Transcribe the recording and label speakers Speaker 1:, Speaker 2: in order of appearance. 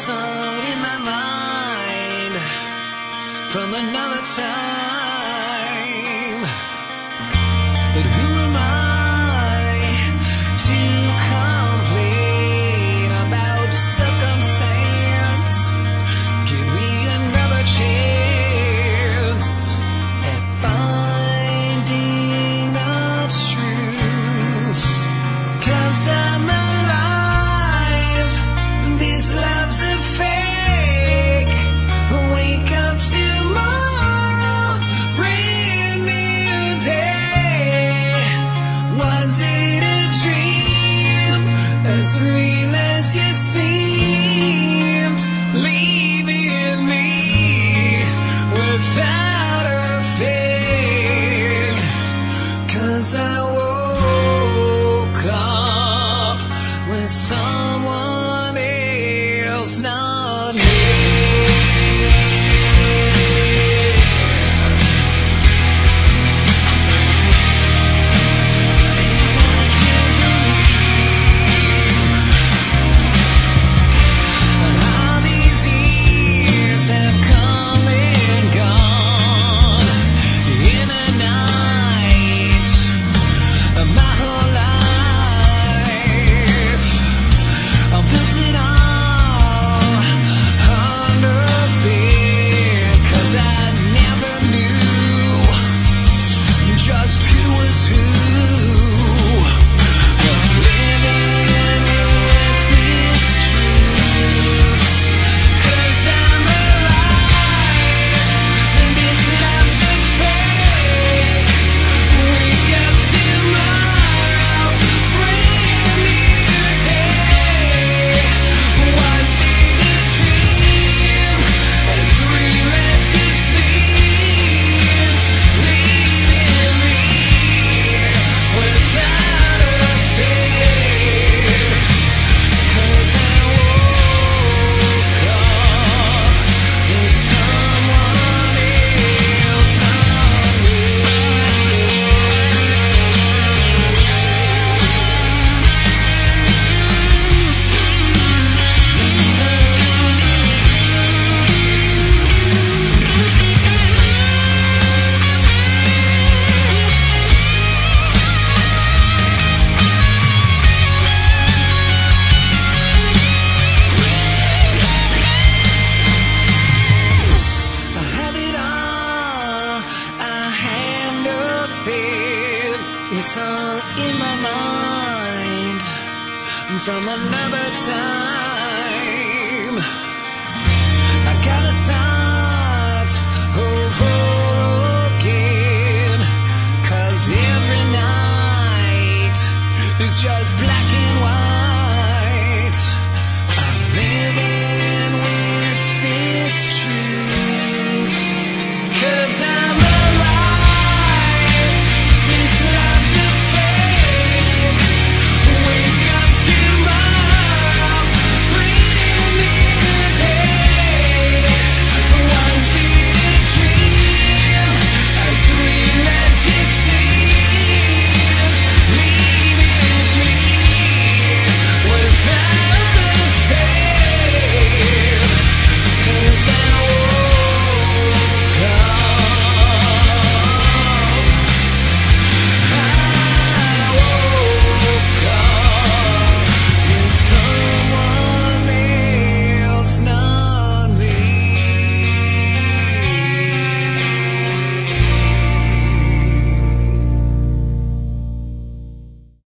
Speaker 1: song in my mind from another time. But who am I to complain about circumstance? Give me another chance at finding the truth. 'Cause I'm alive, these loves are fake. Wake up tomorrow, brand new day. Was it a dream, as real as you seemed, leaving me without a thing? 'Cause I woke up with someone else, not me. All these years have come and gone in a night. My whole life, I built it all under fear. 'Cause I never knew just who was who. Was living with this truth. 'Cause I'm alive, and this love's a fake. Wake up tomorrow, brand new day. Was it a dream, as real as it seems, leaving me without a thing? 'Cause I woke up with someone else, not me. I have it all, a hand of fate. It's all in my mind from another time. I gotta start over again. 'Cause every night is just black and white.